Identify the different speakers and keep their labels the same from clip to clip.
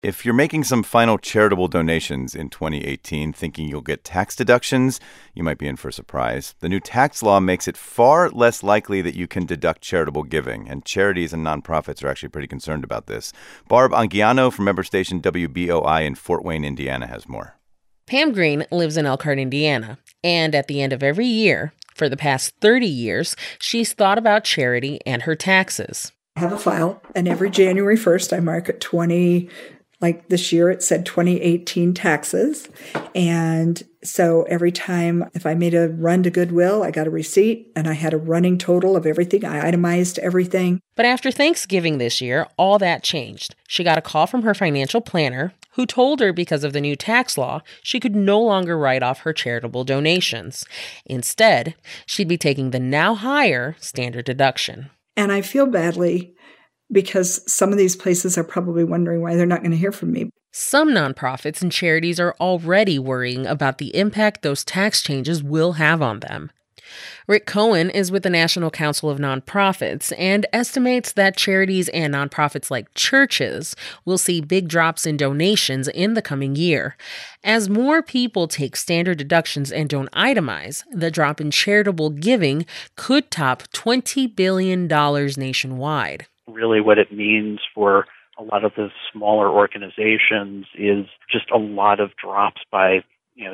Speaker 1: If you're making some final charitable donations in 2018 thinking you'll get tax deductions, you might be in for a surprise. The new tax law makes it far less likely that you can deduct charitable giving, and charities and nonprofits are actually pretty concerned about this. Barb Anguiano from member station WBOI in Fort Wayne, Indiana, has more.
Speaker 2: Pam Green lives in Elkhart, Indiana, and at the end of every year, for the past 30 years, she's thought about charity and her taxes.
Speaker 3: I have a file, and every January 1st, I mark it like this year, it said 2018 taxes. And so every time, if I made a run to Goodwill, I got a receipt and I had a running total of everything. I itemized everything.
Speaker 2: But after Thanksgiving this year, all that changed. She got a call from her financial planner, who told her because of the new tax law, she could no longer write off her charitable donations. Instead, she'd be taking the now higher standard deduction.
Speaker 3: And I feel badly because some of these places are probably wondering why they're not going to hear from me.
Speaker 2: Some nonprofits and charities are already worrying about the impact those tax changes will have on them. Rick Cohen is with the National Council of Nonprofits and estimates that charities and nonprofits like churches will see big drops in donations in the coming year. As more people take standard deductions and don't itemize, the drop in charitable giving could top $20 billion nationwide.
Speaker 4: Really what it means for a lot of the smaller organizations is just a lot of drops by,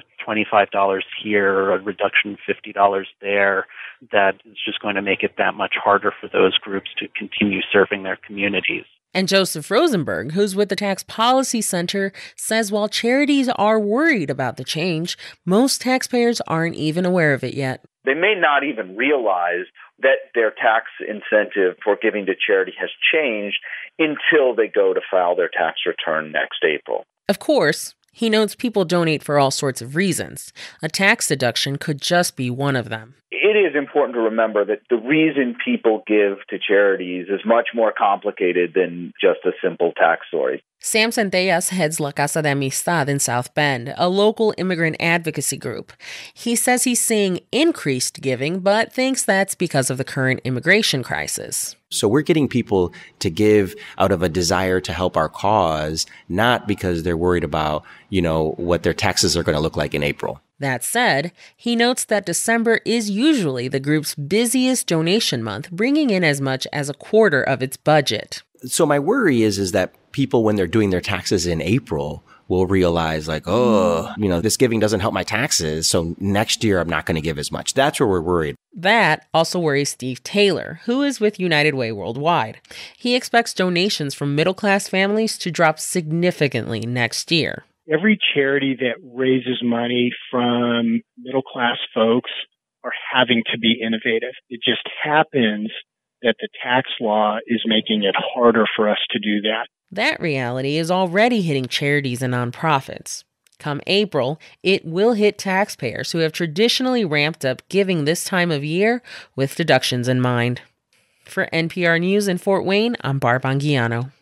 Speaker 4: $25 here, a reduction $50 there, that is just going to make it that much harder for those groups to continue serving their communities.
Speaker 2: And Joseph Rosenberg, who's with the Tax Policy Center, says while charities are worried about the change, most taxpayers aren't even aware of it yet.
Speaker 5: They may not even realize that their tax incentive for giving to charity has changed until they go to file their tax return next April.
Speaker 2: Of course, he notes people donate for all sorts of reasons. A tax deduction could just be one of them.
Speaker 5: It is important to remember that the reason people give to charities is much more complicated than just a simple tax story.
Speaker 2: Sam Centellas heads La Casa de Amistad in South Bend, a local immigrant advocacy group. He says he's seeing increased giving, but thinks that's because of the current immigration crisis.
Speaker 6: So we're getting people to give out of a desire to help our cause, not because they're worried about, what their taxes are going to look like in April.
Speaker 2: That said, he notes that December is usually the group's busiest donation month, bringing in as much as a quarter of its budget.
Speaker 6: So my worry is that people, when they're doing their taxes in April, will realize this giving doesn't help my taxes. So next year, I'm not going to give as much. That's where we're worried.
Speaker 2: That also worries Steve Taylor, who is with United Way Worldwide. He expects donations from middle-class families to drop significantly next year.
Speaker 7: Every charity that raises money from middle-class folks are having to be innovative. It just happens that the tax law is making it harder for us to do that.
Speaker 2: That reality is already hitting charities and nonprofits. Come April, it will hit taxpayers who have traditionally ramped up giving this time of year with deductions in mind. For NPR News in Fort Wayne, I'm Barb Anguiano.